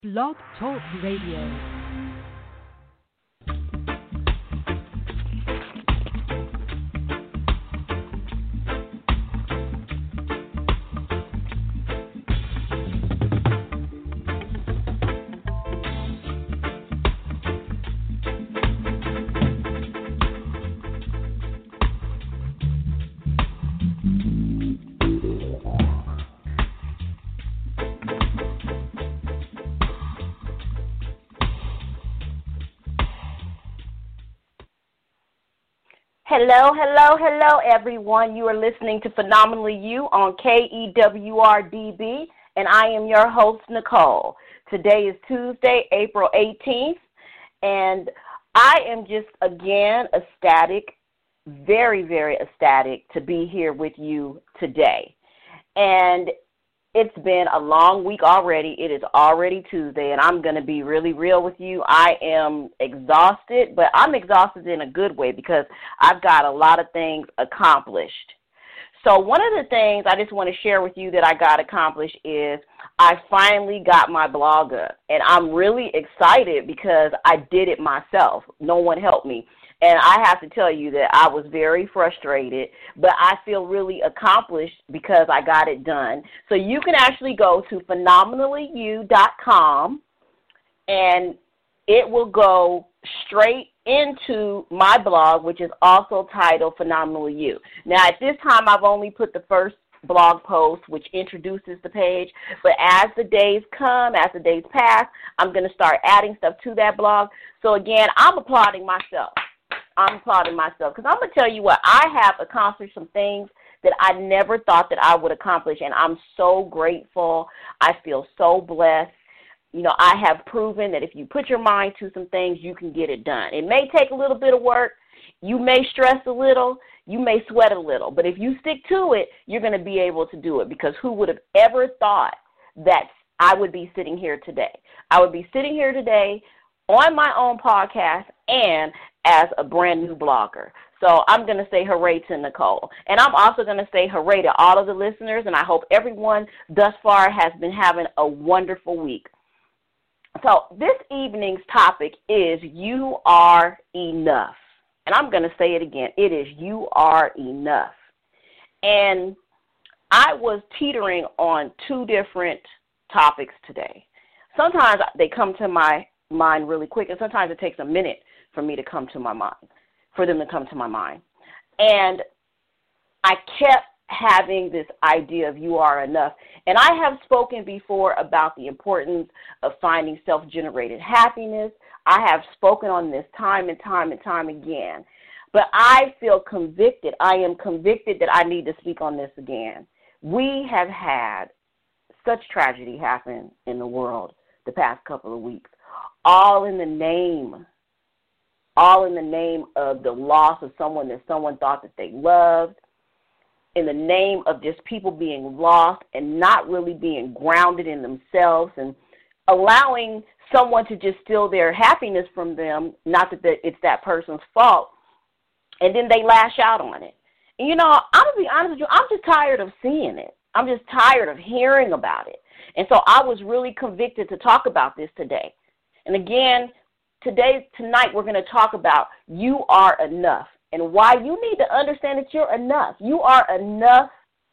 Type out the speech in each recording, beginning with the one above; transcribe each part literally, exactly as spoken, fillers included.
Blog Talk Radio. Hello, hello, hello, everyone. You are listening to Phenomenally You on K E W R D B, and I am your host, Nicole. Today is Tuesday, April eighteenth, and I am just, again, ecstatic, very, very ecstatic to be here with you today. And it's been a long week already. It is already Tuesday, and I'm going to be really real with you. I am exhausted, but I'm exhausted in a good way because I've got a lot of things accomplished. So one of the things I just want to share with you that I got accomplished is I finally got my blog up, and I'm really excited because I did it myself. No one helped me. And I have to tell you that I was very frustrated, but I feel really accomplished because I got it done. So you can actually go to phenomenally you dot com, and it will go straight into my blog, which is also titled Phenomenally You. Now, at this time, I've only put the first blog post, which introduces the page, but as the days come, as the days pass, I'm going to start adding stuff to that blog. So, again, I'm applauding myself. I'm applauding myself because I'm going to tell you what, I have accomplished some things that I never thought that I would accomplish, and I'm so grateful. I feel so blessed. You know, I have proven that if you put your mind to some things, you can get it done. It may take a little bit of work. You may stress a little. You may sweat a little. But if you stick to it, you're going to be able to do it because who would have ever thought that I would be sitting here today? I would be sitting here today on my own podcast and as a brand new blogger. So I'm going to say hooray to Nicole. And I'm also going to say hooray to all of the listeners, and I hope everyone thus far has been having a wonderful week. So this evening's topic is You Are Enough. And I'm going to say it again. It is You Are Enough. And I was teetering on two different topics today. Sometimes they come to my mind really quick, and sometimes it takes a minute for me to come to my mind, for them to come to my mind. And I kept having this idea of you are enough. And I have spoken before about the importance of finding self-generated happiness. I have spoken on this time and time and time again. But I feel convicted. I am convicted that I need to speak on this again. We have had such tragedy happen in the world the past couple of weeks, all in the name all in the name of the loss of someone that someone thought that they loved, in the name of just people being lost and not really being grounded in themselves and allowing someone to just steal their happiness from them, not that it's that person's fault, and then they lash out on it. And, you know, I'm going to be honest with you, I'm just tired of seeing it. I'm just tired of hearing about it. And so I was really convicted to talk about this today. And again, Today, tonight, we're going to talk about you are enough and why you need to understand that you're enough. You are enough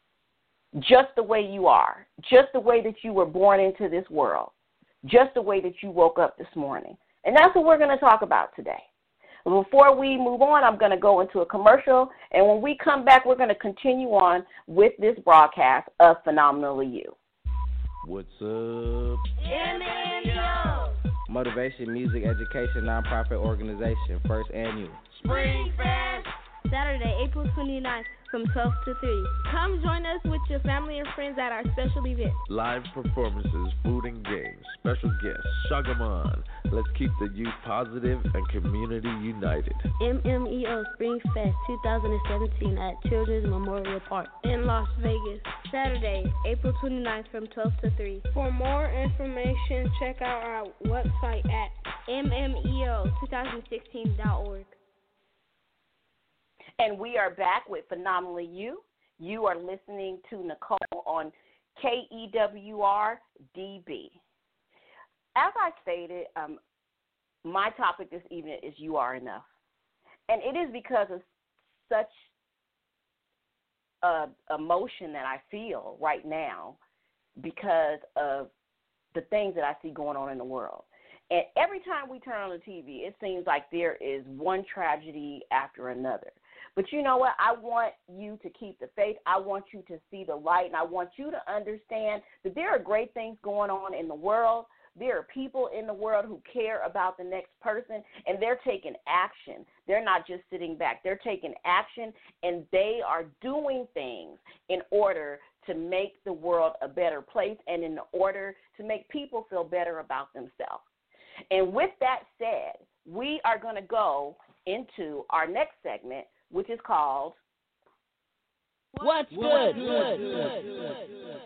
just the way you are, just the way that you were born into this world, just the way that you woke up this morning. And that's what we're going to talk about today. Before we move on, I'm going to go into a commercial, and when we come back, we're going to continue on with this broadcast of Phenomenally You. What's up? M M U. Motivation, Music, Education, Nonprofit Organization, first annual. Spring Fest. Saturday, April twenty-ninth from twelve to three. Come join us with your family and friends at our special event. Live performances, food and games, special guests, Shagaman. Let's keep the youth positive and community united. M M E O Spring Fest twenty seventeen at Children's Memorial Park in Las Vegas. Saturday, April twenty-ninth from twelve to three. For more information, check out our website at m m e o twenty sixteen dot org. And we are back with Phenomenally You. You are listening to Nicole on K E W R D B. as I stated, um, my topic this evening is You Are Enough. And it is because of such a emotion that I feel right now because of the things that I see going on in the world. And every time we turn on the T V, it seems like there is one tragedy after another. But you know what? I want you to keep the faith. I want you to see the light, and I want you to understand that there are great things going on in the world. There are people in the world who care about the next person, and they're taking action. They're not just sitting back. They're taking action, and they are doing things in order to make the world a better place and in order to make people feel better about themselves. And with that said, we are going to go into our next segment, which is called What's Good? What's good? Good? Good?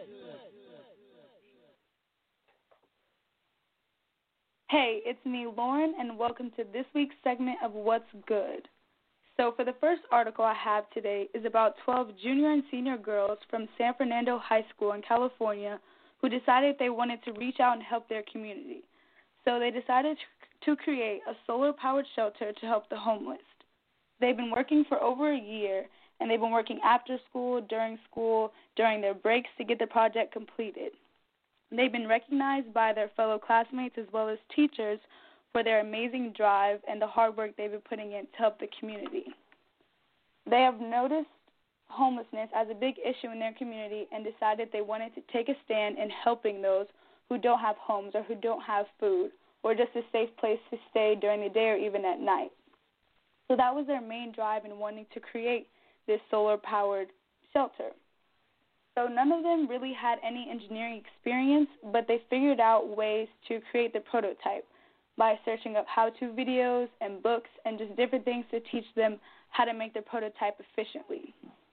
Hey, it's me, Lauren, and welcome to this week's segment of What's Good. So for the first article I have today is about twelve junior and senior girls from San Fernando High School in California who decided they wanted to reach out and help their community. So they decided to create a solar-powered shelter to help the homeless. They've been working for over a year, and they've been working after school, during school, during their breaks to get the project completed. They've been recognized by their fellow classmates as well as teachers for their amazing drive and the hard work they've been putting in to help the community. They have noticed homelessness as a big issue in their community and decided they wanted to take a stand in helping those who don't have homes or who don't have food or just a safe place to stay during the day or even at night. So that was their main drive in wanting to create this solar-powered shelter. So none of them really had any engineering experience, but they figured out ways to create the prototype by searching up how-to videos and books and just different things to teach them how to make the prototype efficiently.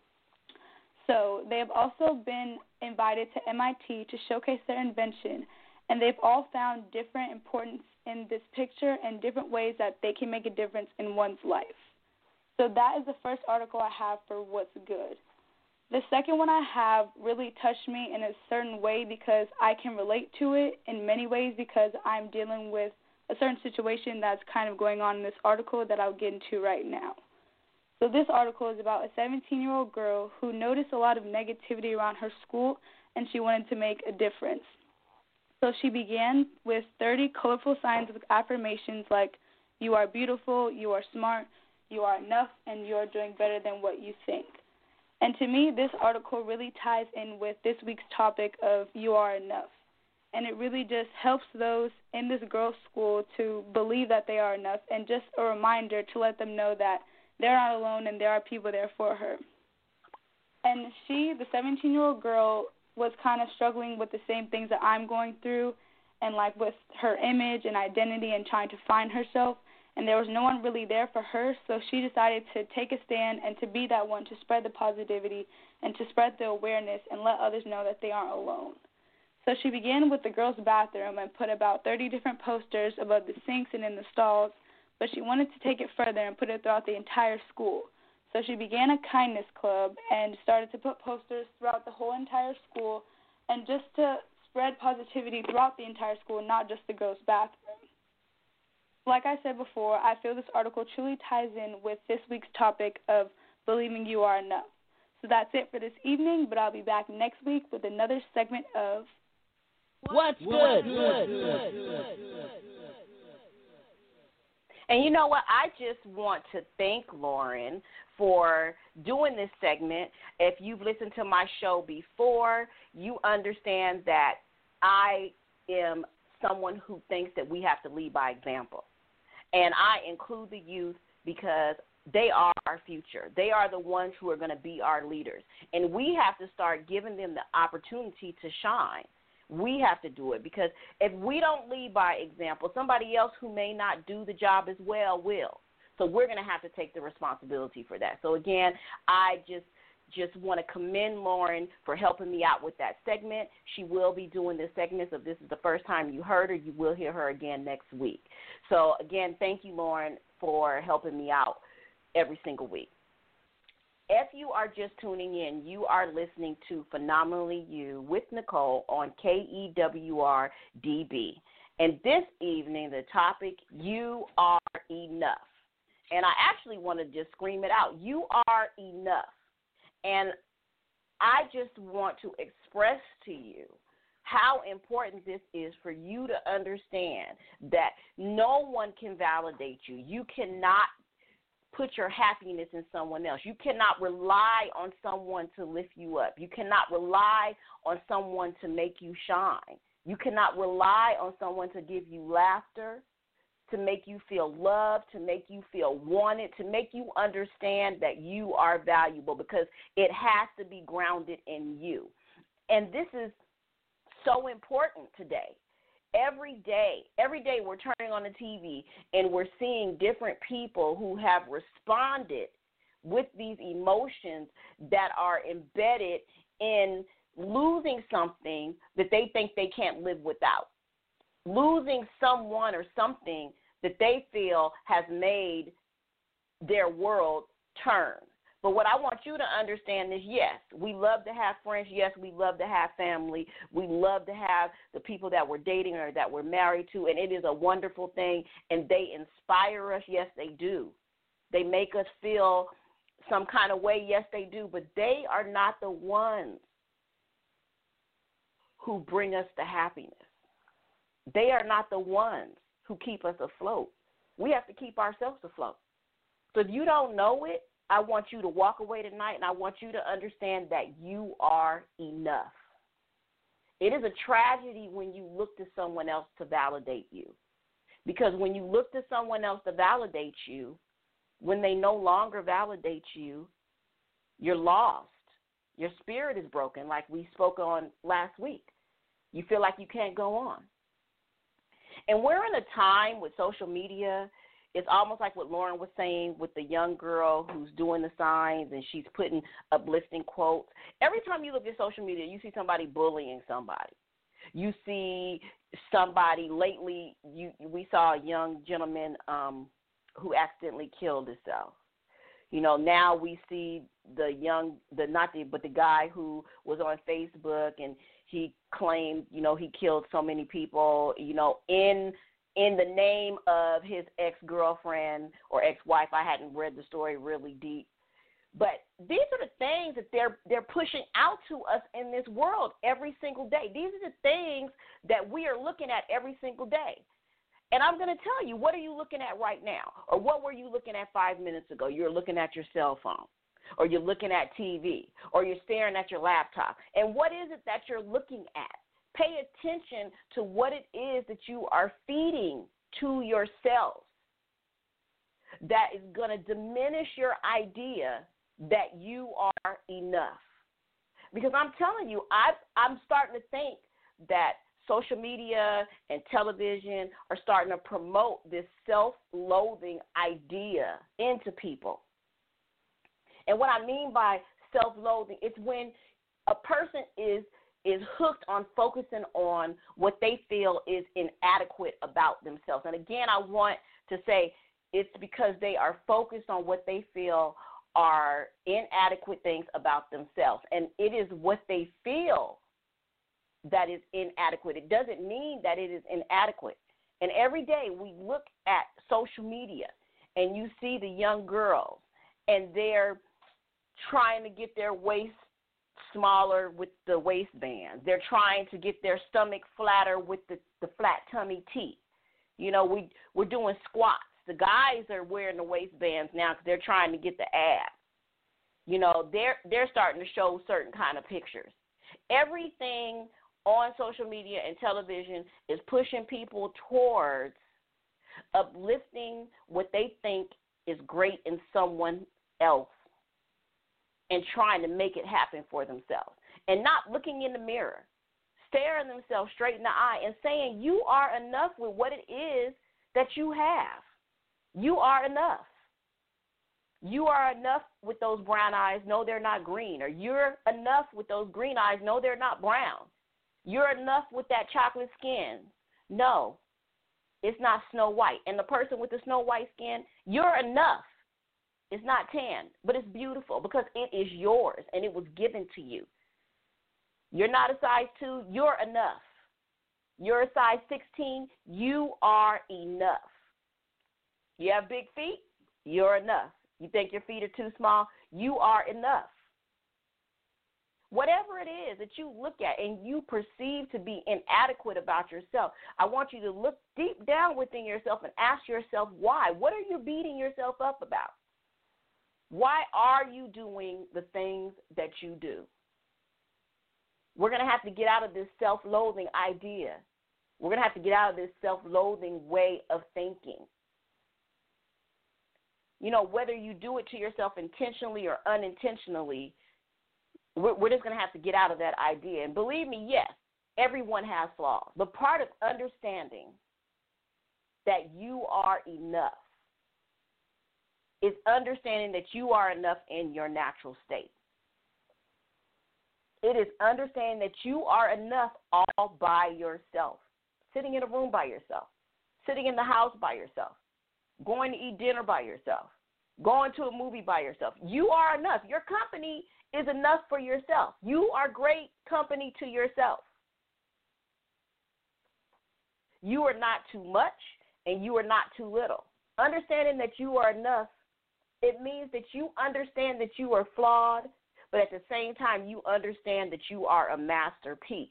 So they have also been invited to M I T to showcase their invention, and they've all found different importance in this picture and different ways that they can make a difference in one's life. So that is the first article I have for What's Good. The second one I have really touched me in a certain way because I can relate to it in many ways because I'm dealing with a certain situation that's kind of going on in this article that I'll get into right now. So this article is about a seventeen-year-old girl who noticed a lot of negativity around her school, and she wanted to make a difference. So she began with thirty colorful signs of affirmations like, you are beautiful, you are smart, you are enough, and you are doing better than what you think. And to me, this article really ties in with this week's topic of you are enough. And it really just helps those in this girls' school to believe that they are enough and just a reminder to let them know that they're not alone and there are people there for her. And she, the seventeen-year-old girl, was kind of struggling with the same things that I'm going through and like with her image and identity and trying to find herself. And there was no one really there for her, so she decided to take a stand and to be that one to spread the positivity and to spread the awareness and let others know that they aren't alone. So she began with the girls' bathroom and put about thirty different posters above the sinks and in the stalls, but she wanted to take it further and put it throughout the entire school. So she began a kindness club and started to put posters throughout the whole entire school and just to spread positivity throughout the entire school, not just the girls' bathroom. Like I said before, I feel this article truly ties in with this week's topic of believing you are enough. So that's it for this evening, but I'll be back next week with another segment of What's Good? What's good? Good? Good? And you know what? I just want to thank Lauren for doing this segment. If you've listened to my show before, you understand that I am someone who thinks that we have to lead by example. And I include the youth because they are our future. They are the ones who are going to be our leaders. And we have to start giving them the opportunity to shine. We have to do it because if we don't lead by example, somebody else who may not do the job as well will. So we're going to have to take the responsibility for that. So, again, I just just want to commend Lauren for helping me out with that segment. She will be doing this segment. So if this is the first time you heard her, you will hear her again next week. So, again, thank you, Lauren, for helping me out every single week. If you are just tuning in, you are listening to Phenomenally You with Nicole on K E W R D B. And this evening, the topic, you are enough. And I actually want to just scream it out. You are enough. And I just want to express to you how important this is for you to understand that no one can validate you. You cannot put your happiness in someone else. You cannot rely on someone to lift you up. You cannot rely on someone to make you shine. You cannot rely on someone to give you laughter, to make you feel loved, to make you feel wanted, to make you understand that you are valuable, because it has to be grounded in you. And this is so important today. Every day, every day we're turning on the T V and we're seeing different people who have responded with these emotions that are embedded in losing something that they think they can't live without, losing someone or something that they feel has made their world turn. But what I want you to understand is, yes, we love to have friends. Yes, we love to have family. We love to have the people that we're dating or that we're married to, and it is a wonderful thing, and they inspire us. Yes, they do. They make us feel some kind of way. Yes, they do. But they are not the ones who bring us the happiness. They are not the ones who keep us afloat. We have to keep ourselves afloat. So if you don't know it, I want you to walk away tonight, and I want you to understand that you are enough. It is a tragedy when you look to someone else to validate you, because when you look to someone else to validate you, when they no longer validate you, you're lost. Your spirit is broken, like we spoke on last week. You feel like you can't go on. And we're in a time with social media. It's almost like what Lauren was saying with the young girl who's doing the signs and she's putting uplifting quotes. Every time you look at social media, you see somebody bullying somebody. You see somebody lately, you we saw a young gentleman um, who accidentally killed himself. You know, now we see the young, the not the, but the guy who was on Facebook and he claimed, you know, he killed so many people, you know, in in the name of his ex-girlfriend or ex-wife. I hadn't read the story really deep. But these are the things that they're they're pushing out to us in this world every single day. These are the things that we are looking at every single day. And I'm going to tell you, what are you looking at right now? Or what were you looking at five minutes ago? You're looking at your cell phone, or you're looking at T V, or you're staring at your laptop. And what is it that you're looking at? Pay attention to what it is that you are feeding to yourself that is going to diminish your idea that you are enough. Because I'm telling you, I've, I'm starting to think that social media and television are starting to promote this self-loathing idea into people. And what I mean by self-loathing, it's when a person is is hooked on focusing on what they feel is inadequate about themselves. And again, I want to say it's because they are focused on what they feel are inadequate things about themselves. And it is what they feel that is inadequate. It doesn't mean that it is inadequate. And every day we look at social media and you see the young girls and they're trying to get their waist smaller with the waistbands. They're trying to get their stomach flatter with the, the flat tummy tee. You know, we, we're doing squats. The guys are wearing the waistbands now because they're trying to get the abs. You know, they're, they're starting to show certain kind of pictures. Everything on social media and television is pushing people towards uplifting what they think is great in someone else and trying to make it happen for themselves and not looking in the mirror, staring themselves straight in the eye and saying you are enough with what it is that you have. You are enough. You are enough with those brown eyes. No, they're not green. Or you're enough with those green eyes. No, they're not brown. You're enough with that chocolate skin. No, it's not Snow White. And the person with the Snow White skin, you're enough. It's not tan, but it's beautiful because it is yours and it was given to you. You're not a size two. You're enough. You're a size sixteen, you are enough. You have big feet, you're enough. You think your feet are too small, you are enough. Whatever it is that you look at and you perceive to be inadequate about yourself, I want you to look deep down within yourself and ask yourself why. What are you beating yourself up about? Why are you doing the things that you do? We're going to have to get out of this self-loathing idea. We're going to have to get out of this self-loathing way of thinking. You know, whether you do it to yourself intentionally or unintentionally, we're, we're just going to have to get out of that idea. And believe me, yes, everyone has flaws. But part of understanding that you are enough is understanding that you are enough in your natural state. It is understanding that you are enough all by yourself, sitting in a room by yourself, sitting in the house by yourself, going to eat dinner by yourself, going to a movie by yourself. You are enough. Your company is enough for yourself. You are great company to yourself. You are not too much and you are not too little. Understanding that you are enough, it means that you understand that you are flawed, but at the same time, you understand that you are a masterpiece.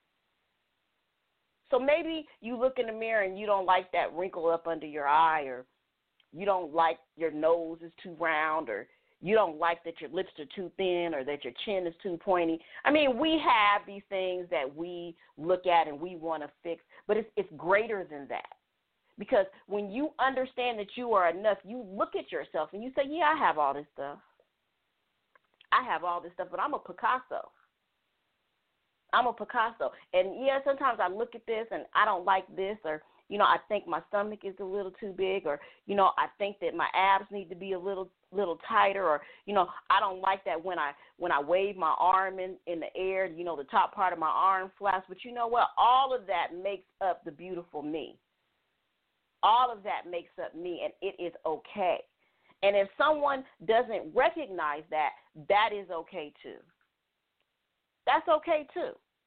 So maybe you look in the mirror and you don't like that wrinkle up under your eye, or you don't like your nose is too round, or you don't like that your lips are too thin, or that your chin is too pointy. I mean, we have these things that we look at and we want to fix, but it's, it's greater than that. Because when you understand that you are enough, you look at yourself and you say, yeah, I have all this stuff. I have all this stuff, but I'm a Picasso. I'm a Picasso. And, yeah, sometimes I look at this and I don't like this, or, you know, I think my stomach is a little too big, or, you know, I think that my abs need to be a little little tighter, or, you know, I don't like that when I when I wave my arm in, in the air, you know, the top part of my arm flaps. But you know what? All of that makes up the beautiful me. All of that makes up me, and it is okay. And if someone doesn't recognize that, that is okay too. That's okay too.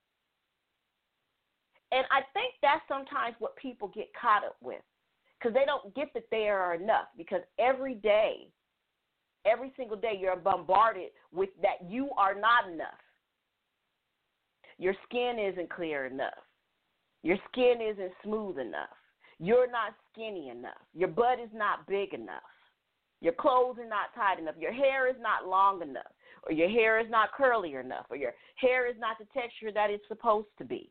And I think that's sometimes what people get caught up with, because they don't get that they are enough, because every day, every single day you're bombarded with that you are not enough. Your skin isn't clear enough. Your skin isn't smooth enough. You're not skinny enough. Your butt is not big enough. Your clothes are not tight enough. Your hair is not long enough. Or your hair is not curly enough. Or your hair is not the texture that it's supposed to be.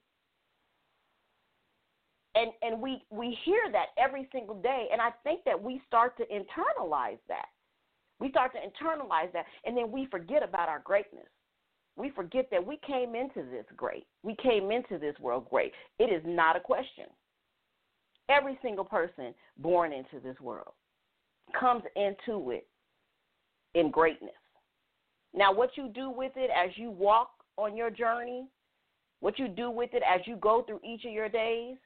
And and we, we hear that every single day, and I think that we start to internalize that. We start to internalize that, and then we forget about our greatness. We forget that we came into this great. We came into this world great. It is not a question. Every single person born into this world comes into it in greatness. Now, what you do with it as you walk on your journey, what you do with it as you go through each of your days,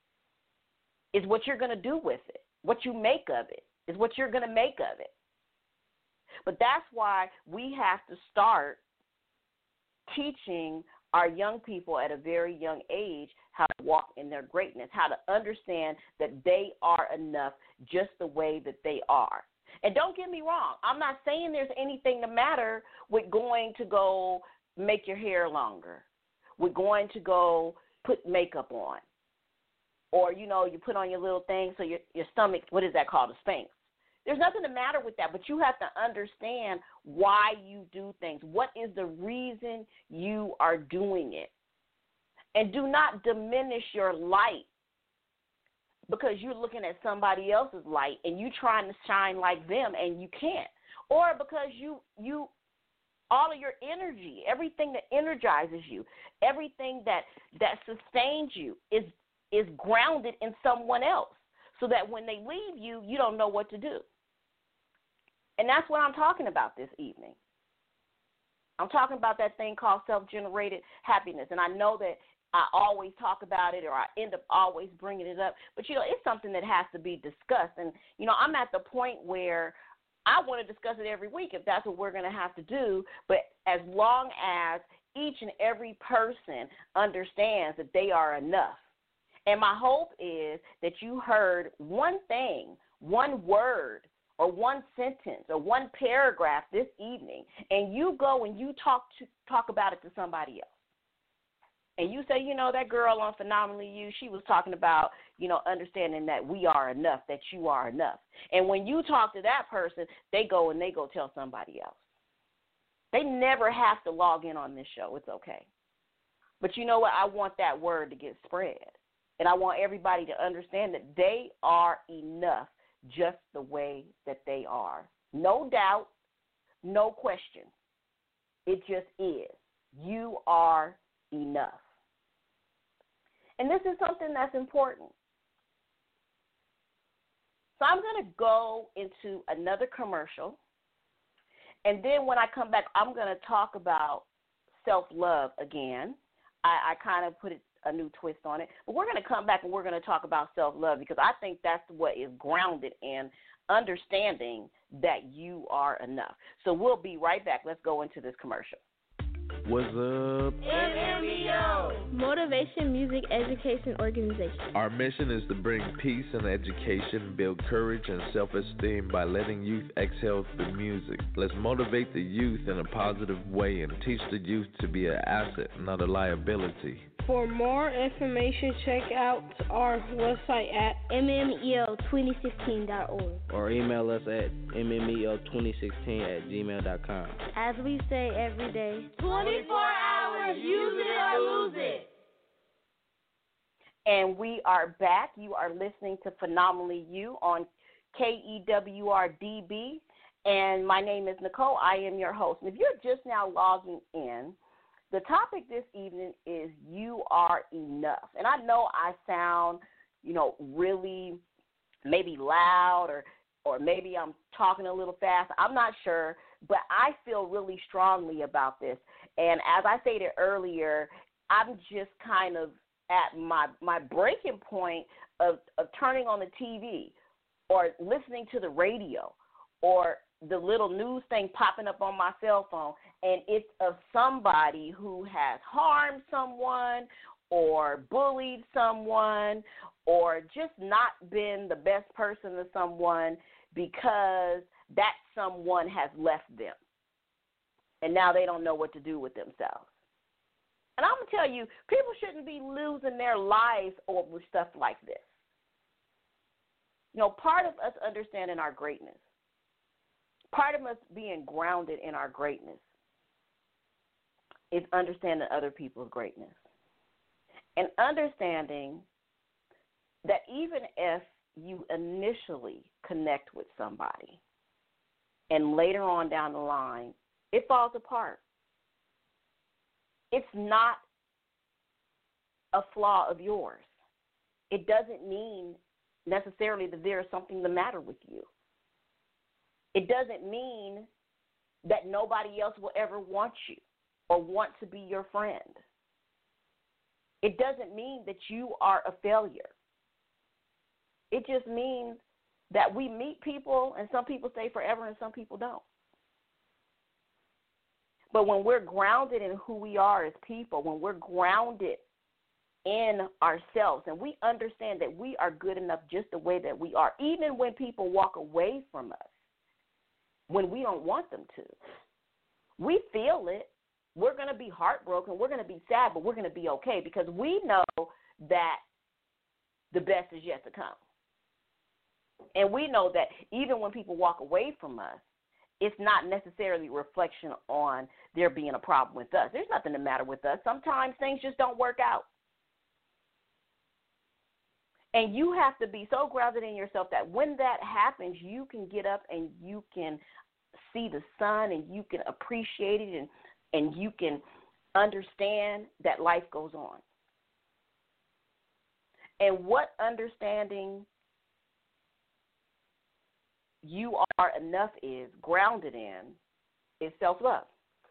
is what you're going to do with it. What you make of it is what you're going to make of it. But that's why we have to start teaching our young people at a very young age how to walk in their greatness, how to understand that they are enough just the way that they are. And don't get me wrong, I'm not saying there's anything the matter with going to go make your hair longer, with going to go put makeup on, or, you know, you put on your little thing so your, your stomach, what is that called, a Spanx. There's nothing the matter with that, but you have to understand why you do things. What is the reason you are doing it? And do not diminish your light because you're looking at somebody else's light and you trying to shine like them and you can't. Or because you you all of your energy, everything that energizes you, everything that that sustains you is is grounded in someone else, so that when they leave you, you don't know what to do. And that's what I'm talking about this evening. I'm talking about that thing called self-generated happiness. And I know that I always talk about it, or I end up always bringing it up. But, you know, it's something that has to be discussed. And, you know, I'm at the point where I want to discuss it every week if that's what we're going to have to do. But as long as each and every person understands that they are enough, And my hope is that you heard one thing, one word, or one sentence, or one paragraph this evening, and you go and you talk to talk about it to somebody else. And you say, you know, that girl on Phenomenally You, she was talking about, you know, understanding that we are enough, that you are enough. And when you talk to that person, they go and they go tell somebody else. They never have to log in on this show. It's okay. But you know what? I want that word to get spread. And I want everybody to understand that they are enough just the way that they are. No doubt, no question. It just is. You are enough. And this is something that's important. So I'm going to go into another commercial. And then when I come back, I'm going to talk about self-love again. I, I kind of put it, a new twist on it. But we're going to come back and we're going to talk about self-love because I think that's what is grounded in understanding that you are enough. So we'll be right back. Let's go into this commercial. What's up? M M E O. Motivation Music Education Organization. Our mission is to bring peace and education, build courage and self-esteem by letting youth exhale through music. Let's motivate the youth in a positive way and teach the youth to be an asset, not a liability. For more information, check out our website at m m e o twenty sixteen dot org. Or email us at m m e o twenty sixteen at gmail dot com. As we say every day, twenty-four hours, use it or lose it. And we are back. You are listening to Phenomenally You on K E W R D B. And my name is Nicole. I am your host. And if you're just now logging in, the topic this evening is you are enough. And I know I sound, you know, really maybe loud or or maybe I'm talking a little fast. I'm not sure, but I feel really strongly about this. And as I stated earlier, I'm just kind of at my my breaking point of, of turning on the T V or listening to the radio or the little news thing popping up on my cell phone, and it's of somebody who has harmed someone or bullied someone or just not been the best person to someone because that someone has left them, and now they don't know what to do with themselves. And I'm going to tell you, people shouldn't be losing their lives over stuff like this. You know, part of us understanding our greatness, part of us being grounded in our greatness is understanding other people's greatness. And understanding that even if you initially connect with somebody and later on down the line, it falls apart. It's not a flaw of yours. It doesn't mean necessarily that there is something the matter with you. It doesn't mean that nobody else will ever want you or want to be your friend. It doesn't mean that you are a failure. It just means that we meet people and some people stay forever and some people don't. But when we're grounded in who we are as people, when we're grounded in ourselves and we understand that we are good enough just the way that we are, even when people walk away from us, when we don't want them to. We feel it. We're going to be heartbroken. We're going to be sad, but we're going to be okay because we know that the best is yet to come. And we know that even when people walk away from us, it's not necessarily a reflection on there being a problem with us. There's nothing the matter with us. Sometimes things just don't work out. And you have to be so grounded in yourself that when that happens, you can get up and you can see the sun and you can appreciate it and, and you can understand that life goes on. And what understanding you are enough is, grounded in, is self-love.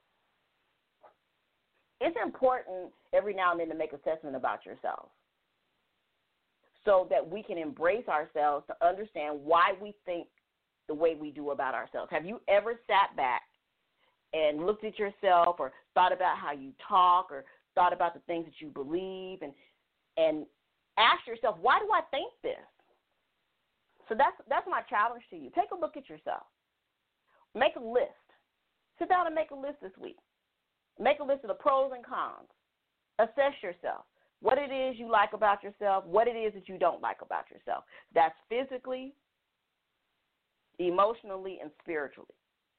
It's important every now and then to make assessment about yourself so that we can embrace ourselves to understand why we think the way we do about ourselves. Have you ever sat back and looked at yourself or thought about how you talk or thought about the things that you believe and and Ask yourself, why do I think this? So that's that's my challenge to you. Take a look at yourself. Make a list. Sit down and make a list this week. Make a list of the pros and cons. Assess yourself. What it is you like about yourself, what it is that you don't like about yourself. That's physically, emotionally, and spiritually.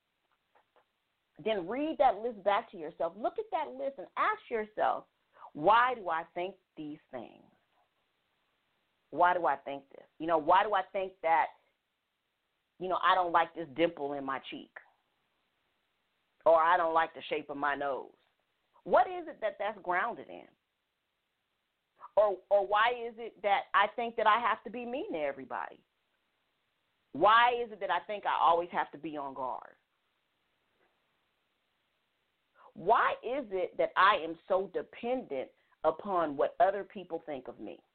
Then read that list back to yourself. Look at that list and ask yourself, why do I think these things? Why do I think this? You know, why do I think that, you know, I don't like this dimple in my cheek? Or I don't like the shape of my nose? What is it that that's grounded in? Or or why is it that I think that I have to be mean to everybody? Why is it that I think I always have to be on guard? Why is it that I am so dependent upon what other people think of me?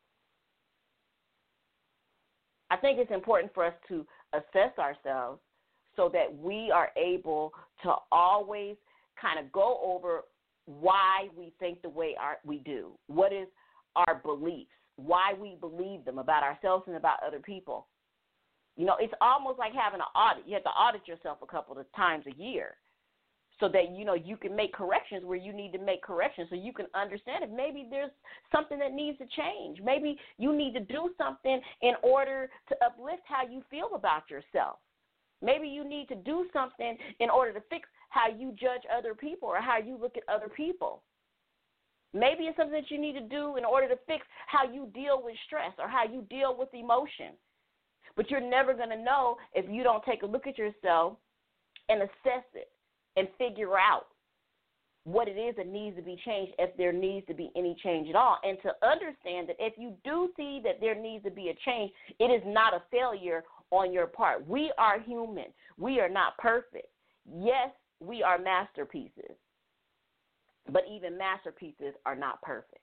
I think it's important for us to assess ourselves so that we are able to always kind of go over why we think the way our, we do. What is our beliefs, why we believe them about ourselves and about other people. You know, it's almost like having an audit. You have to audit yourself a couple of times a year so that, you know, you can make corrections where you need to make corrections, so you can understand if maybe there's something that needs to change. Maybe you need to do something in order to uplift how you feel about yourself. Maybe you need to do something in order to fix how you judge other people or how you look at other people. Maybe it's something that you need to do in order to fix how you deal with stress or how you deal with emotion. But you're never going to know if you don't take a look at yourself and assess it and figure out what it is that needs to be changed, if there needs to be any change at all. And to understand that if you do see that there needs to be a change, it is not a failure on your part. We are human. We are not perfect. Yes, we are masterpieces. But even masterpieces are not perfect.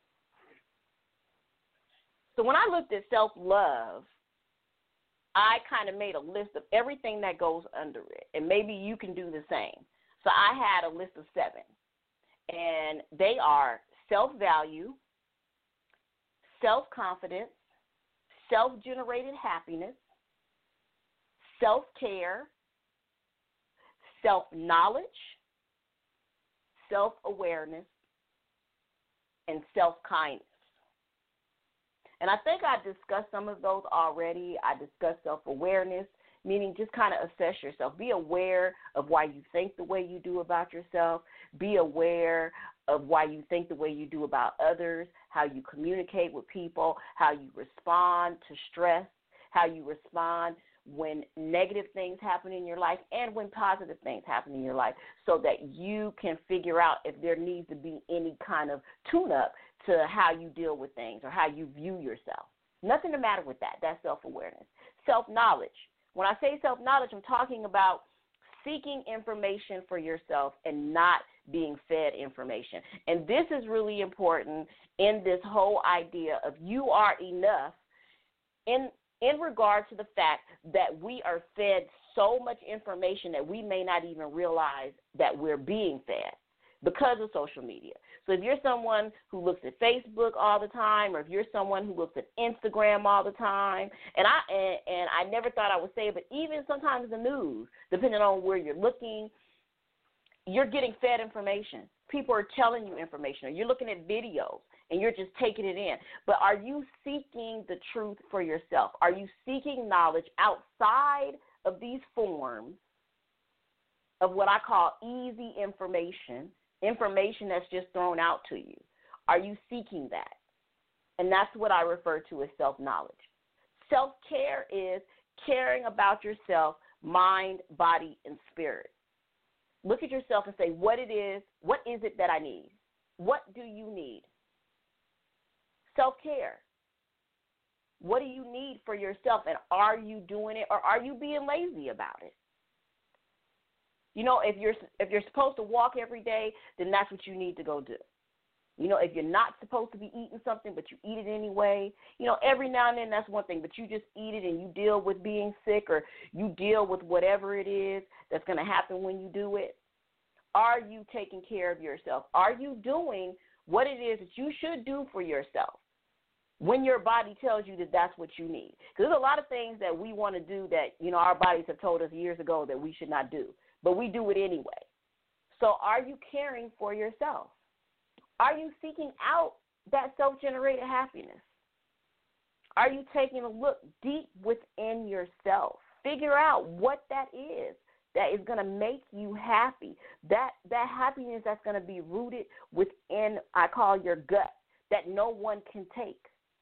So when I looked at self-love, I kind of made a list of everything that goes under it. And maybe you can do the same. So I had a list of seven. And they are self-value, self-confidence, self-generated happiness, self-care, self-knowledge, self-awareness, and self-kindness. And I think I discussed some of those already. I discussed self-awareness, meaning just kind of assess yourself. Be aware of why you think the way you do about yourself. Be aware of why you think the way you do about others, how you communicate with people, how you respond to stress, how you respond when negative things happen in your life and when positive things happen in your life, so that you can figure out if there needs to be any kind of tune-up to how you deal with things or how you view yourself. Nothing the matter with that. That's self-awareness. Self-knowledge. When I say self-knowledge, I'm talking about seeking information for yourself and not being fed information. And this is really important in this whole idea of you are enough in in regard to the fact that we are fed so much information that we may not even realize that we're being fed because of social media. So if you're someone who looks at Facebook all the time, or if you're someone who looks at Instagram all the time, and I and, and I never thought I would say it, but even sometimes the news, depending on where you're looking, you're getting fed information. People are telling you information, or you're looking at videos, and you're just taking it in. But are you seeking the truth for yourself? Are you seeking knowledge outside of these forms of what I call easy information, information that's just thrown out to you? Are you seeking that? And that's what I refer to as self-knowledge. Self-care is caring about yourself, mind, body, and spirit. Look at yourself and say, what it is, what is it that I need? What do you need? Self-care. What do you need for yourself, and are you doing it, or are you being lazy about it? You know, if you're if you're supposed to walk every day, then that's what you need to go do. You know, if you're not supposed to be eating something, but you eat it anyway, you know, every now and then that's one thing, but you just eat it and you deal with being sick, or you deal with whatever it is that's going to happen when you do it. Are you taking care of yourself? Are you doing what it is that you should do for yourself? when your body tells you that that's what you need. Because there's a lot of things that we want to do that, you know, our bodies have told us years ago that we should not do, but we do it anyway. So are you caring for yourself? Are you seeking out that self-generated happiness? Are you taking a look deep within yourself? Figure out what that is that is going to make you happy. That that happiness that's going to be rooted within, I call your gut, that no one can take.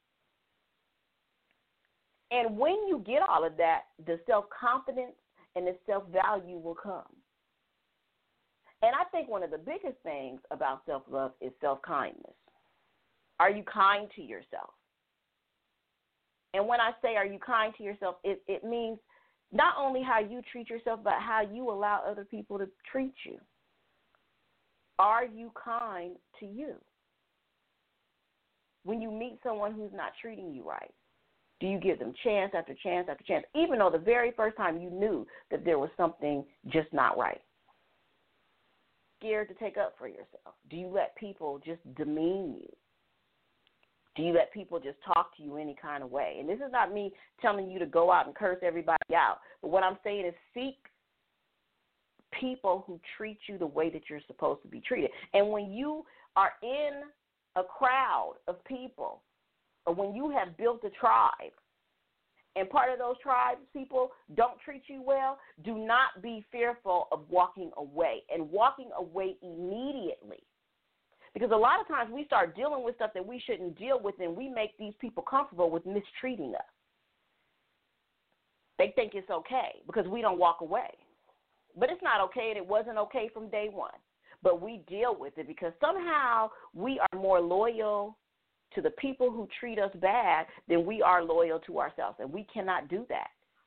And when you get all of that, the self-confidence and the self-value will come. And I think one of the biggest things about self-love is self-kindness. Are you kind to yourself? And when I say are you kind to yourself, it, it means not only how you treat yourself, but how you allow other people to treat you. Are you kind to you? When you meet someone who's not treating you right, do you give them chance after chance after chance, even though the very first time you knew that there was something just not right? Scared to take up for yourself? Do you let people just demean you? Do you let people just talk to you any kind of way? And this is not me telling you to go out and curse everybody out. But what I'm saying is seek people who treat you the way that you're supposed to be treated. And when you are in a crowd of people, or when you have built a tribe, and part of those tribes people don't treat you well, do not be fearful of walking away, and walking away immediately. Because a lot of times we start dealing with stuff that we shouldn't deal with, and we make these people comfortable with mistreating us. They think it's okay because we don't walk away. But it's not okay, and it wasn't okay from day one. But we deal with it because somehow we are more loyal to the people who treat us bad than we are loyal to ourselves, and we cannot do that.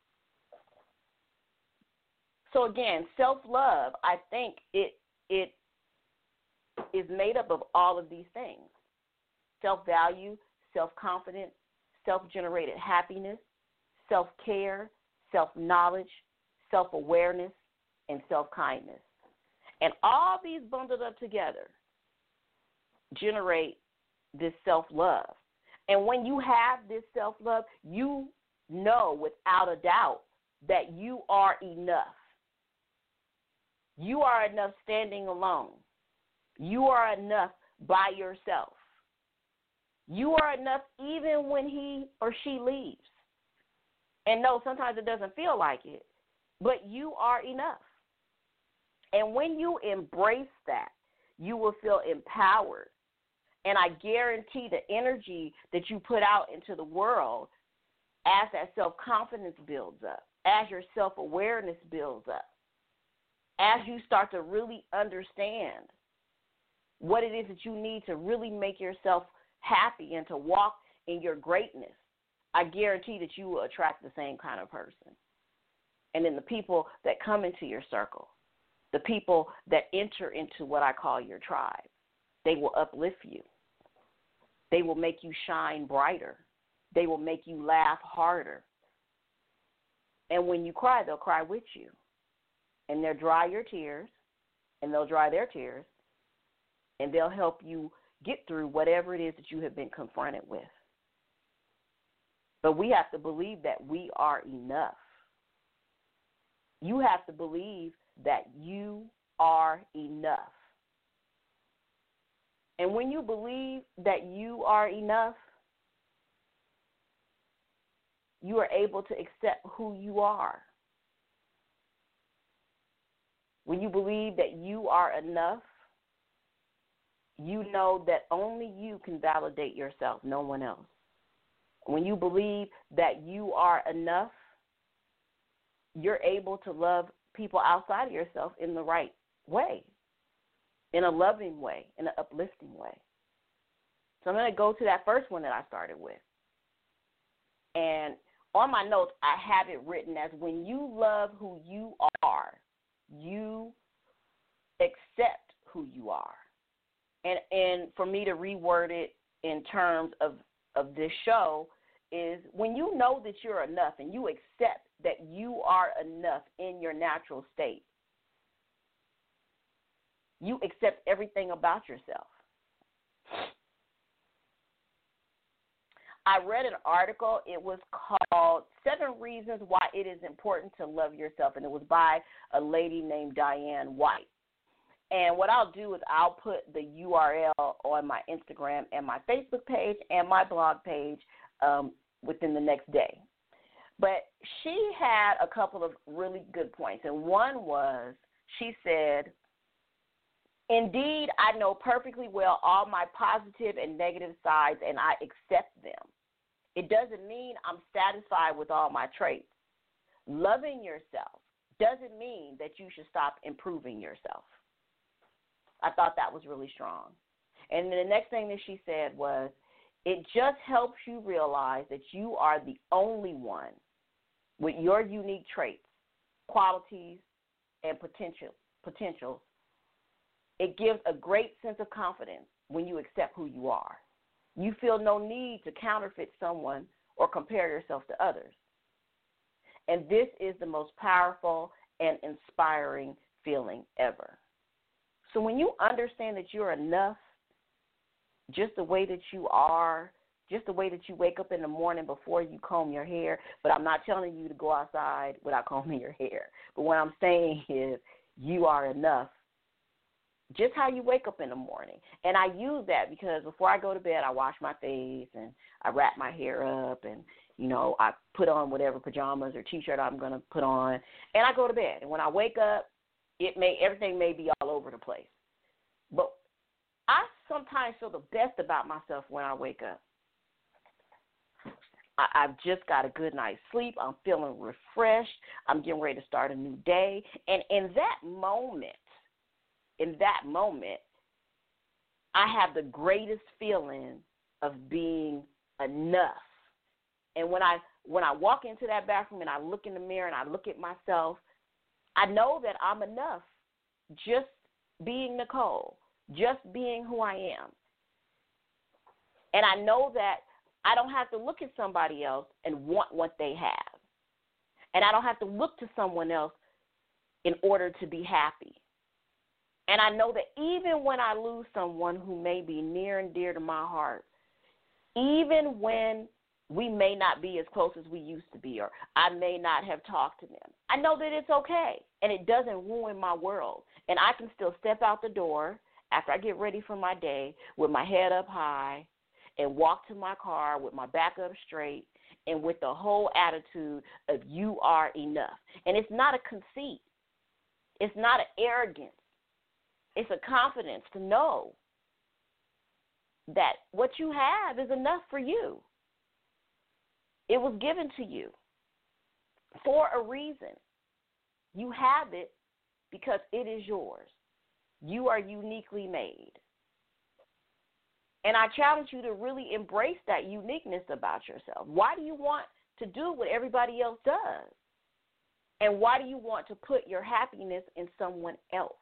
So again, self-love, I think it it is made up of all of these things: self-value, self-confidence, self-generated happiness, self-care, self-knowledge, self-awareness, and self-kindness. And all these bundled up together generate this self-love. And when you have this self-love, you know without a doubt that you are enough. You are enough standing alone. You are enough by yourself. You are enough even when he or she leaves. And no, sometimes it doesn't feel like it, but you are enough. And when you embrace that, you will feel empowered. And I guarantee the energy that you put out into the world, as that self-confidence builds up, as your self-awareness builds up, as you start to really understand what it is that you need to really make yourself happy and to walk in your greatness, I guarantee that you will attract the same kind of person. And then the people that come into your circle, the people that enter into what I call your tribe, they will uplift you. They will make you shine brighter. They will make you laugh harder. And when you cry, they'll cry with you. And they'll dry your tears, and they'll dry their tears, and they'll help you get through whatever it is that you have been confronted with. But we have to believe that we are enough. You have to believe that you are enough. And when you believe that you are enough, you are able to accept who you are. When you believe that you are enough, you know that only you can validate yourself, no one else. When you believe that you are enough, you're able to love people outside of yourself in the right way, in a loving way, in an uplifting way. So I'm going to go to that first one that I started with. And on my notes, I have it written as when you love who you are, you accept who you are. And and for me to reword it in terms of, of this show is when you know that you're enough and you accept that you are enough in your natural state, you accept everything about yourself. I read an article. It was called Seven Reasons Why It Is Important to Love Yourself, and it was by a lady named Diane White. And what I'll do is I'll put the U R L on my Instagram and my Facebook page and my blog page um, within the next day. But she had a couple of really good points, and one was she said, "Indeed, I know perfectly well all my positive and negative sides, and I accept them. It doesn't mean I'm satisfied with all my traits. Loving yourself doesn't mean that you should stop improving yourself." I thought that was really strong. And then the next thing that she said was, "It just helps you realize that you are the only one with your unique traits, qualities, and potential potentials. It gives a great sense of confidence when you accept who you are. You feel no need to counterfeit someone or compare yourself to others. And this is the most powerful and inspiring feeling ever." So when you understand that you're enough, just the way that you are, just the way that you wake up in the morning before you comb your hair, but I'm not telling you to go outside without combing your hair. But what I'm saying is you are enough just how you wake up in the morning. And I use that because before I go to bed, I wash my face and I wrap my hair up and, you know, I put on whatever pajamas or T-shirt I'm going to put on, and I go to bed. And when I wake up, it may everything may be all over the place. But I sometimes feel the best about myself when I wake up. I, I've just got a good night's sleep. I'm feeling refreshed. I'm getting ready to start a new day. And in that moment, in that moment, I have the greatest feeling of being enough. And when I when I walk into that bathroom and I look in the mirror and I look at myself, I know that I'm enough just being Nicole, just being who I am. And I know that I don't have to look at somebody else and want what they have. And I don't have to look to someone else in order to be happy. And I know that even when I lose someone who may be near and dear to my heart, even when we may not be as close as we used to be, or I may not have talked to them, I know that it's okay, and it doesn't ruin my world. And I can still step out the door after I get ready for my day with my head up high and walk to my car with my back up straight and with the whole attitude of you are enough. And it's not a conceit. It's not an arrogance. It's a confidence to know that what you have is enough for you. It was given to you for a reason. You have it because it is yours. You are uniquely made. And I challenge you to really embrace that uniqueness about yourself. Why do you want to do what everybody else does? And why do you want to put your happiness in someone else?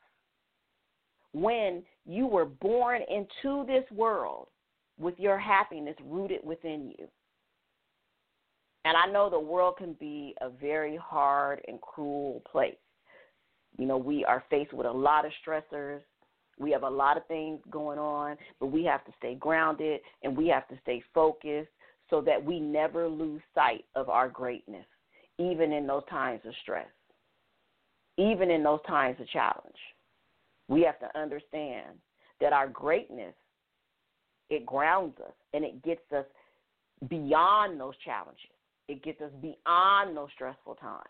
When you were born into this world with your happiness rooted within you. And I know the world can be a very hard and cruel place. You know, we are faced with a lot of stressors. We have a lot of things going on, but we have to stay grounded and we have to stay focused so that we never lose sight of our greatness, even in those times of stress, even in those times of challenge. We have to understand that our greatness, it grounds us and it gets us beyond those challenges. It gets us beyond those stressful times.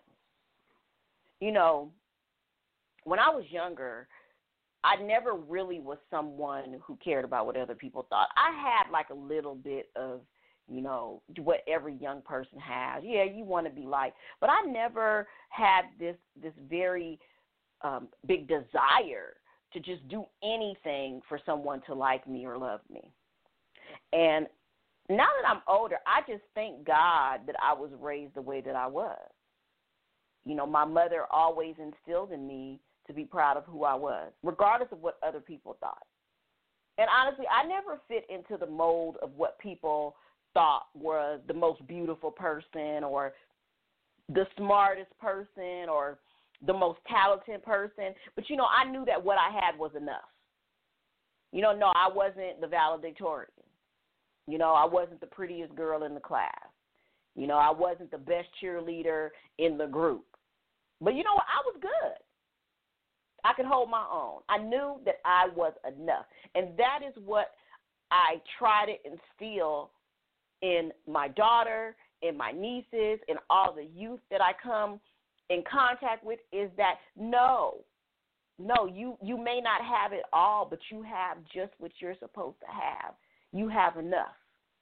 You know, when I was younger, I never really was someone who cared about what other people thought. I had like a little bit of, you know, what every young person has. Yeah, you want to be liked. But I never had this this very um, big desire to just do anything for someone to like me or love me. And now that I'm older, I just thank God that I was raised the way that I was. You know, my mother always instilled in me to be proud of who I was, regardless of what other people thought. And honestly, I never fit into the mold of what people thought was the most beautiful person or the smartest person or the most talented person. But, you know, I knew that what I had was enough. You know, no, I wasn't the valedictorian. You know, I wasn't the prettiest girl in the class. You know, I wasn't the best cheerleader in the group. But you know what? I was good. I could hold my own. I knew that I was enough. And that is what I try to instill in my daughter, in my nieces, in all the youth that I come in contact with, is that no, no, you, you may not have it all, but you have just what you're supposed to have. You have enough.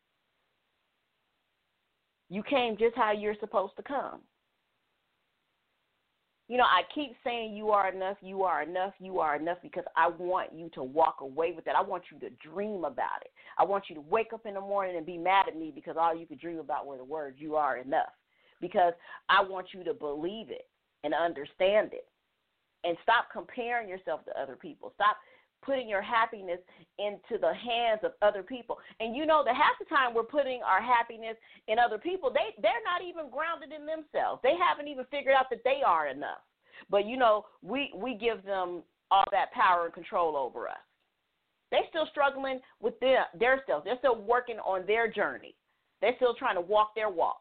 You came just how you're supposed to come. You know, I keep saying you are enough, you are enough, you are enough, because I want you to walk away with that. I want you to dream about it. I want you to wake up in the morning and be mad at me because all you could dream about were the words, you are enough. Because I want you to believe it and understand it. And stop comparing yourself to other people. Stop putting your happiness into the hands of other people. And you know that half the time we're putting our happiness in other people, they, they're not even grounded in themselves. They haven't even figured out that they are enough. But, you know, we, we give them all that power and control over us. They're still struggling with their, their self. They're still working on their journey. They're still trying to walk their walk.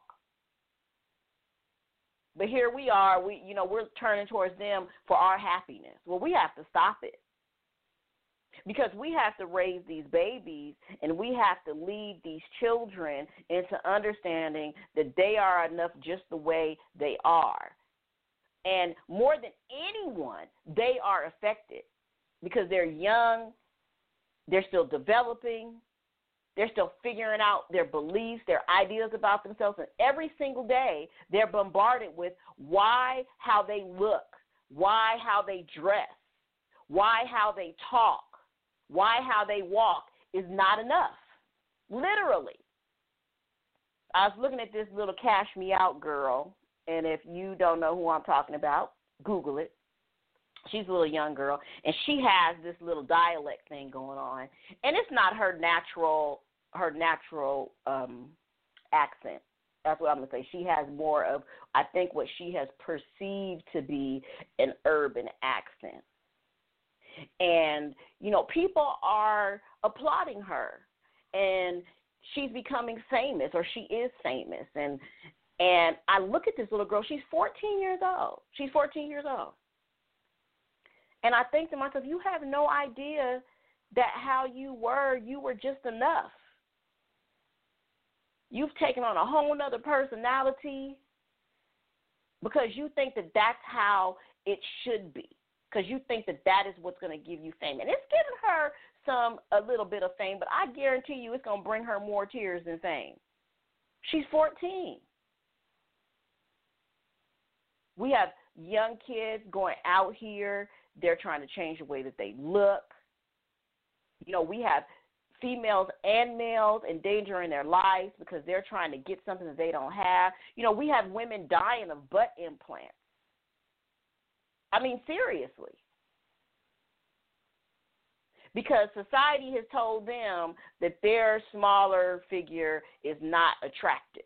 But here we are, we you know, we're turning towards them for our happiness. Well, we have to stop it. Because we have to raise these babies and we have to lead these children into understanding that they are enough just the way they are. And more than anyone, they are affected because they're young, they're still developing, they're still figuring out their beliefs, their ideas about themselves, and every single day they're bombarded with why, how they look, why, how they dress, why, how they talk, why, how they walk is not enough, literally. I was looking at this little Cash Me Out girl, and if you don't know who I'm talking about, Google it. She's a little young girl, and she has this little dialect thing going on, and it's not her natural her natural um, accent. That's what I'm going to say. She has more of, I think, what she has perceived to be an urban accent. And, you know, people are applauding her, and she's becoming famous, or she is famous. And and I look at this little girl. She's fourteen years old. She's fourteen years old. And I think to myself, you have no idea that how you were, you were just enough. You've taken on a whole nother personality because you think that that's how it should be, because you think that that is what's going to give you fame. And it's giving her some, a little bit of fame, but I guarantee you it's going to bring her more tears than fame. She's fourteen. We have young kids going out here. They're trying to change the way that they look. You know, we have females and males endangering their lives because they're trying to get something that they don't have. You know, we have women dying of butt implants. I mean, seriously. Because society has told them that their smaller figure is not attractive.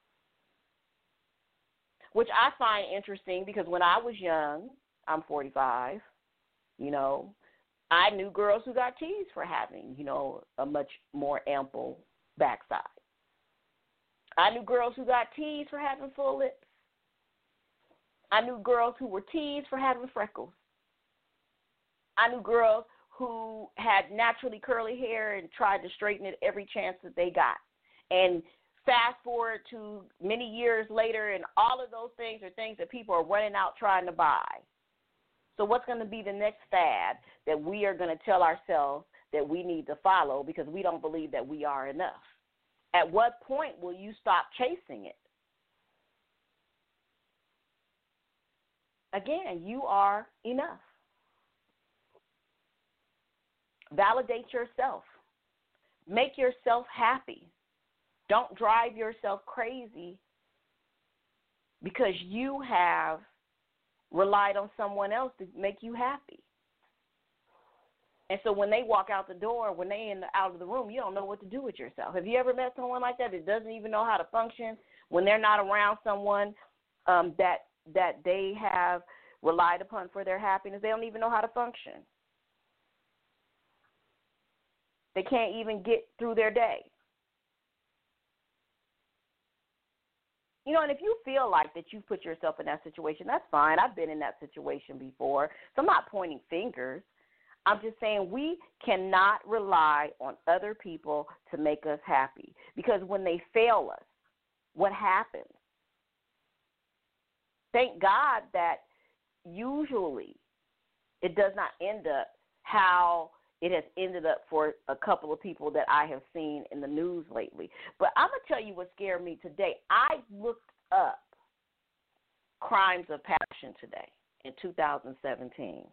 Which I find interesting because when I was young, I'm forty-five, you know, I knew girls who got teased for having, you know, a much more ample backside. I knew girls who got teased for having full lips. I knew girls who were teased for having freckles. I knew girls who had naturally curly hair and tried to straighten it every chance that they got. And fast forward to many years later, and all of those things are things that people are running out trying to buy. So what's going to be the next fad that we are going to tell ourselves that we need to follow because we don't believe that we are enough? At what point will you stop chasing it? Again, you are enough. Validate yourself. Make yourself happy. Don't drive yourself crazy because you have relied on someone else to make you happy. And so when they walk out the door, when they in the, out of the room, you don't know what to do with yourself. Have you ever met someone like that that doesn't even know how to function when they're not around someone um, that that they have relied upon for their happiness? They don't even know how to function. They can't even get through their day. You know, and if you feel like that you've put yourself in that situation, that's fine. I've been in that situation before. So I'm not pointing fingers. I'm just saying we cannot rely on other people to make us happy, because when they fail us, what happens? Thank God that usually it does not end up how it has ended up for a couple of people that I have seen in the news lately. But I'm going to tell you what scared me today. I looked up crimes of passion today in two thousand seventeen.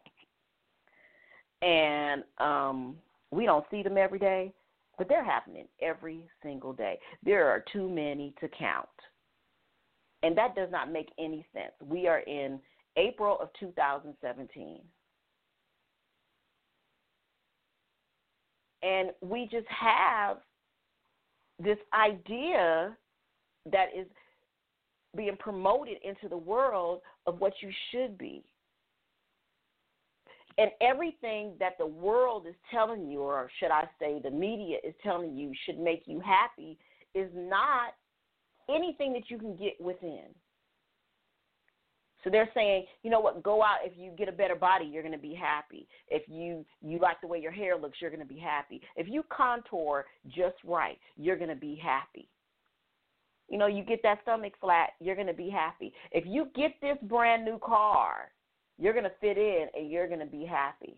And um, we don't see them every day, but they're happening every single day. There are too many to count. And that does not make any sense. We are in April of two thousand seventeen. And we just have this idea that is being promoted into the world of what you should be. And everything that the world is telling you, or should I say the media is telling you should make you happy, is not anything that you can get within. So they're saying, you know what, go out. If you get a better body, you're going to be happy. If you, you like the way your hair looks, you're going to be happy. If you contour just right, you're going to be happy. You know, you get that stomach flat, you're going to be happy. If you get this brand new car, you're going to fit in and you're going to be happy.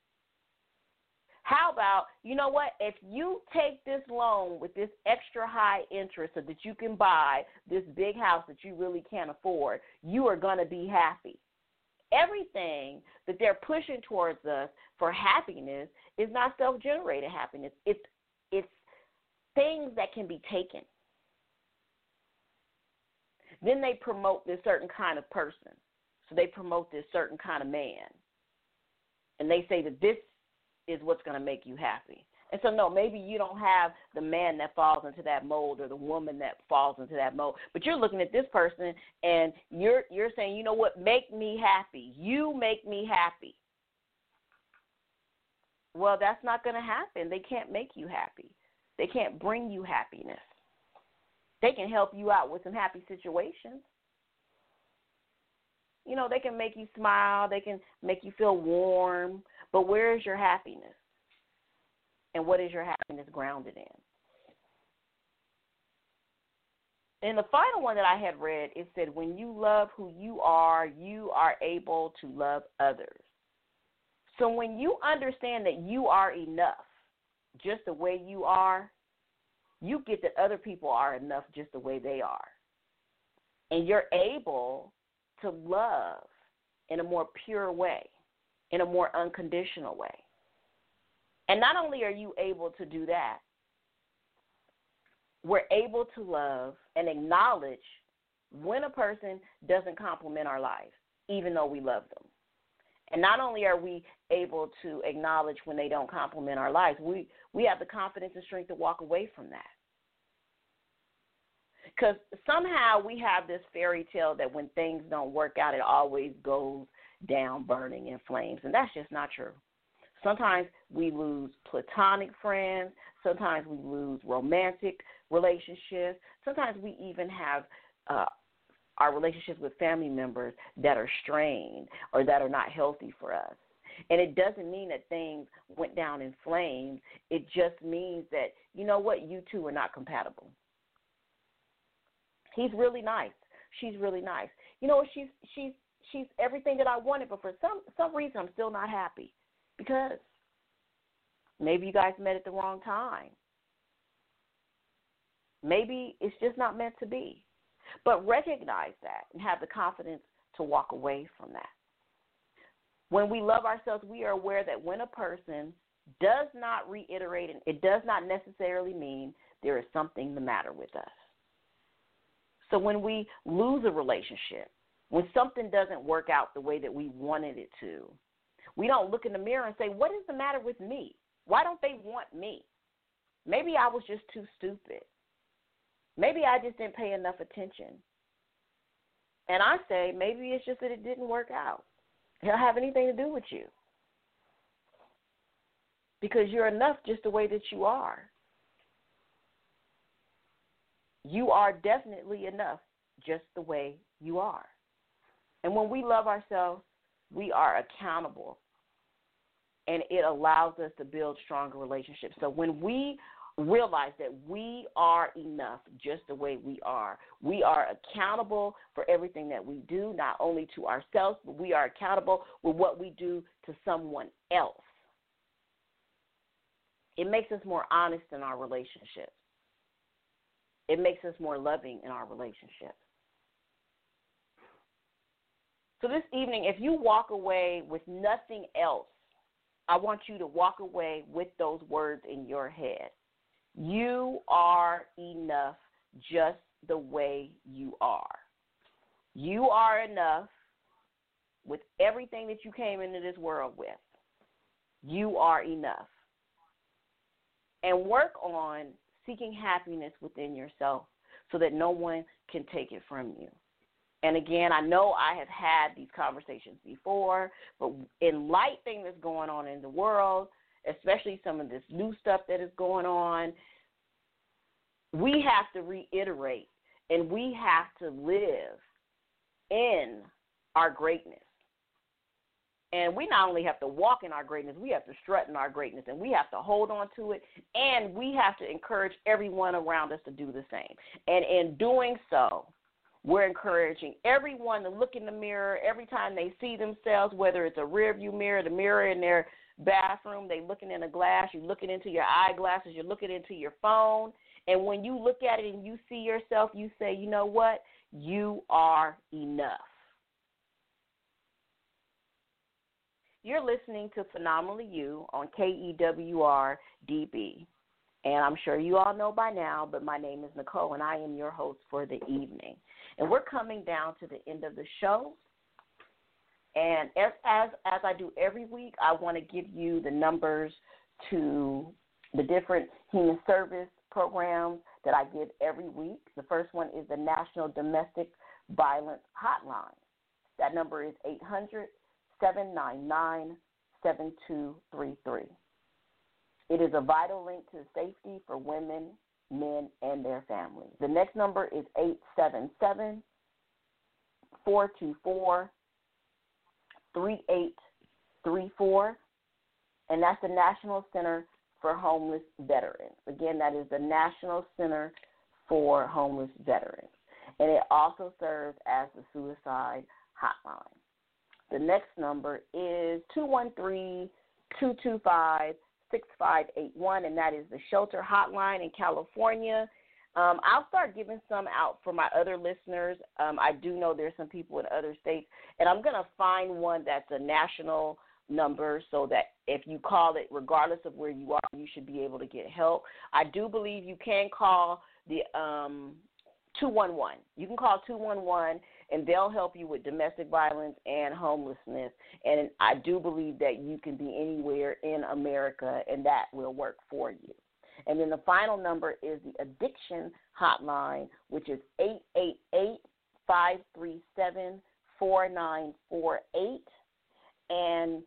How about, you know what, if you take this loan with this extra high interest so that you can buy this big house that you really can't afford, you are going to be happy. Everything that they're pushing towards us for happiness is not self-generated happiness. It's, it's things that can be taken. Then they promote this certain kind of person. So they promote this certain kind of man. And they say that this is what's going to make you happy. And so, no, maybe you don't have the man that falls into that mold or the woman that falls into that mold, but you're looking at this person and you're you're saying, you know what, make me happy. You make me happy. Well, that's not going to happen. They can't make you happy. They can't bring you happiness. They can help you out with some happy situations. You know, they can make you smile. They can make you feel warm. But where is your happiness? And what is your happiness grounded in? And the final one that I had read, it said, when you love who you are, you are able to love others. So when you understand that you are enough just the way you are, you get that other people are enough just the way they are. And you're able to love in a more pure way, in a more unconditional way. And not only are you able to do that, we're able to love and acknowledge when a person doesn't compliment our life, even though we love them. And not only are we able to acknowledge when they don't compliment our lives, we, we have the confidence and strength to walk away from that. Because somehow we have this fairy tale that when things don't work out, it always goes down burning in flames. And that's just not true. Sometimes we lose platonic friends. Sometimes we lose romantic relationships. Sometimes we even have uh, our relationships with family members that are strained or that are not healthy for us. And it doesn't mean that things went down in flames. It just means that, you know what, you two are not compatible. He's really nice. She's really nice. You know, she's she's she's everything that I wanted, but for some some reason I'm still not happy because maybe you guys met at the wrong time. Maybe it's just not meant to be. But recognize that and have the confidence to walk away from that. When we love ourselves, we are aware that when a person does not reiterate, and it does not necessarily mean there is something the matter with us. So when we lose a relationship, when something doesn't work out the way that we wanted it to, we don't look in the mirror and say, what is the matter with me? Why don't they want me? Maybe I was just too stupid. Maybe I just didn't pay enough attention. And I say, maybe it's just that it didn't work out. It don't have anything to do with you. Because you're enough just the way that you are. You are definitely enough just the way you are. And when we love ourselves, we are accountable, and it allows us to build stronger relationships. So when we realize that we are enough just the way we are, we are accountable for everything that we do, not only to ourselves, but we are accountable with what we do to someone else. It makes us more honest in our relationships. It makes us more loving in our relationships. So this evening, if you walk away with nothing else, I want you to walk away with those words in your head. You are enough just the way you are. You are enough with everything that you came into this world with. You are enough. And work on seeking happiness within yourself so that no one can take it from you. And again, I know I have had these conversations before, but in light things that's going on in the world, especially some of this new stuff that is going on, we have to reiterate and we have to live in our greatness. And we not only have to walk in our greatness, we have to strut in our greatness, and we have to hold on to it, and we have to encourage everyone around us to do the same. And in doing so, we're encouraging everyone to look in the mirror every time they see themselves, whether it's a rearview mirror, the mirror in their bathroom, they looking in a glass, you're looking into your eyeglasses, you're looking into your phone. And when you look at it and you see yourself, you say, you know what? You are enough. You're listening to Phenomenally You on K E W R D B. And I'm sure you all know by now, but my name is Nicole, and I am your host for the evening. And we're coming down to the end of the show. And as as, as I do every week, I want to give you the numbers to the different human service programs that I give every week. The first one is the National Domestic Violence Hotline. That number is eight hundred, seven nine nine, seven two three three. It is a vital link to safety for women, men, and their families. The next number is eight seven seven, four two four, three eight three four, and that's the National Center for Homeless Veterans. Again, that is the National Center for Homeless Veterans. And it also serves as the suicide hotline. The next number is two one three, two two five, six five eight one, and that is the shelter hotline in California. Um, I'll start giving some out for my other listeners. Um, I do know there's some people in other states, and I'm going to find one that's a national number so that if you call it, regardless of where you are, you should be able to get help. I do believe you can call the um, two one one. You can call two one one, and they'll help you with domestic violence and homelessness. And I do believe that you can be anywhere in America, and that will work for you. And then the final number is the addiction hotline, which is eight eight eight, five three seven, four nine four eight. And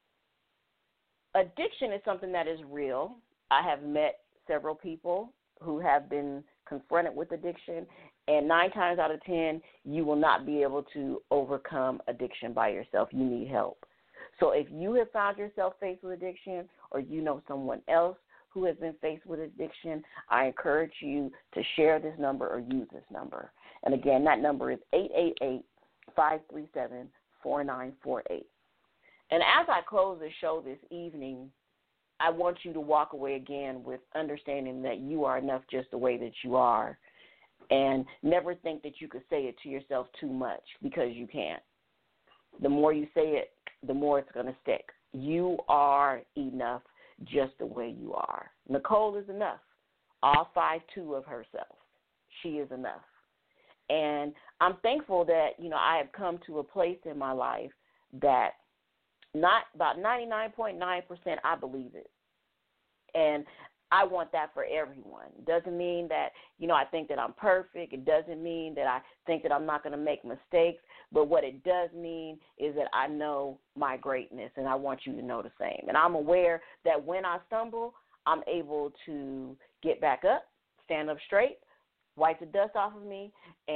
addiction is something that is real. I have met several people who have been confronted with addiction, and nine times out of ten, you will not be able to overcome addiction by yourself. You need help. So if you have found yourself faced with addiction, or you know someone else who has been faced with addiction, I encourage you to share this number or use this number. And again, that number is eight eight eight, five three seven, four nine four eight. And as I close the show this evening, I want you to walk away again with understanding that you are enough just the way that you are, and never think that you could say it to yourself too much, because you can't. The more you say it, the more it's going to stick. You are enough just the way you are. Nicole is enough, all five two of herself. She is enough. And I'm thankful that, you know, I have come to a place in my life that not about ninety-nine point nine percent I believe it. And I want that for everyone. It doesn't mean that, you know, I think that I'm perfect. It doesn't mean that I think that I'm not going to make mistakes. But what it does mean is that I know my greatness, and I want you to know the same. And I'm aware that when I stumble, I'm able to get back up, stand up straight, wipe the dust off of me, and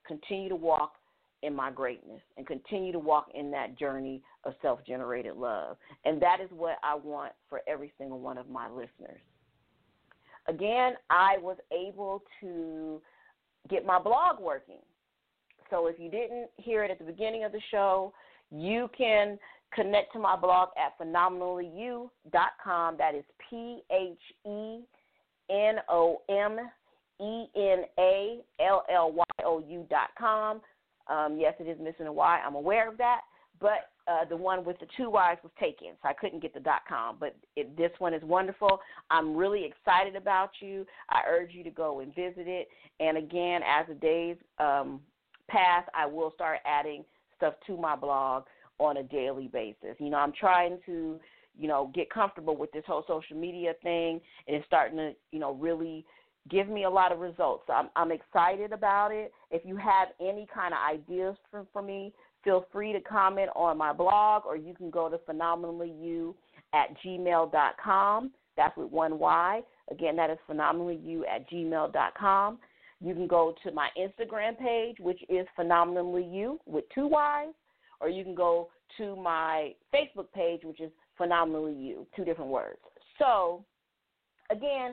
continue to walk in my greatness and continue to walk in that journey of self-generated love. And that is what I want for every single one of my listeners. Again, I was able to get my blog working. So if you didn't hear it at the beginning of the show, you can connect to my blog at phenomenally you dot com. That is P H E N O M E N A L L Y O U dot com. Um, yes, it is missing a Y. I'm aware of that. But uh, the one with the two Y's was taken, so I couldn't get the .com. But it, this one is wonderful. I'm really excited about you. I urge you to go and visit it. And, again, as the days um, pass, I will start adding stuff to my blog on a daily basis. You know, I'm trying to, you know, get comfortable with this whole social media thing, and it's starting to, you know, really give me a lot of results. So I'm, I'm excited about it. If you have any kind of ideas for, for me, feel free to comment on my blog, or you can go to phenomenally you at gmail dot com. That's with one Y. Again, that is phenomenally you at gmail dot com. You can go to my Instagram page, which is phenomenally you with two Y's, or you can go to my Facebook page, which is phenomenally you, two different words. So, again,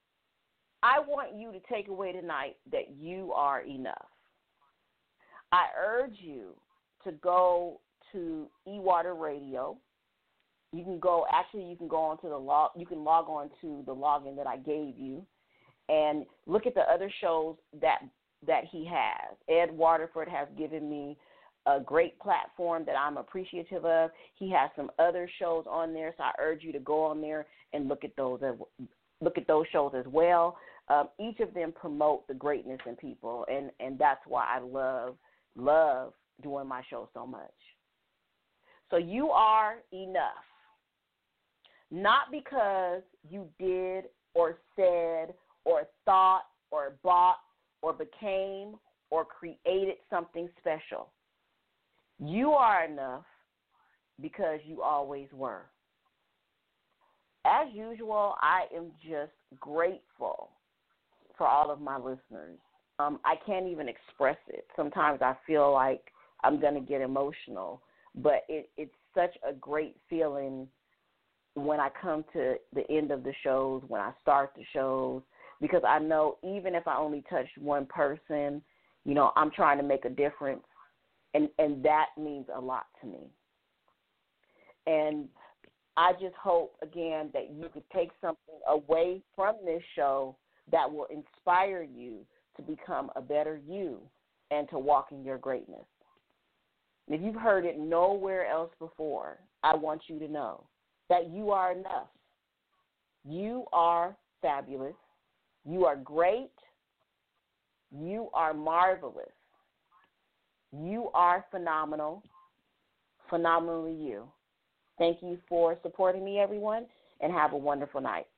I want you to take away tonight that you are enough. I urge you to go to eWater Radio. You can go, actually, you can go on to the log, you can log on to the login that I gave you and look at the other shows that that he has. Ed Waterford has given me a great platform that I'm appreciative of. He has some other shows on there, so I urge you to go on there and look at those look at those shows as well. Um, each of them promote the greatness in people, and, and that's why I love love doing my show so much. So you are enough, not because you did or said or thought or bought or became or created something special. You are enough because you always were. As usual, I am just grateful for all of my listeners. Um, I can't even express it. Sometimes I feel like I'm going to get emotional, but it, it's such a great feeling when I come to the end of the shows, when I start the shows, because I know even if I only touch one person, you know, I'm trying to make a difference, and, and that means a lot to me. And I just hope, again, that you could take something away from this show that will inspire you to become a better you and to walk in your greatness. If you've heard it nowhere else before, I want you to know that you are enough. You are fabulous. You are great. You are marvelous. You are phenomenal. Phenomenally you. Thank you for supporting me, everyone, and have a wonderful night.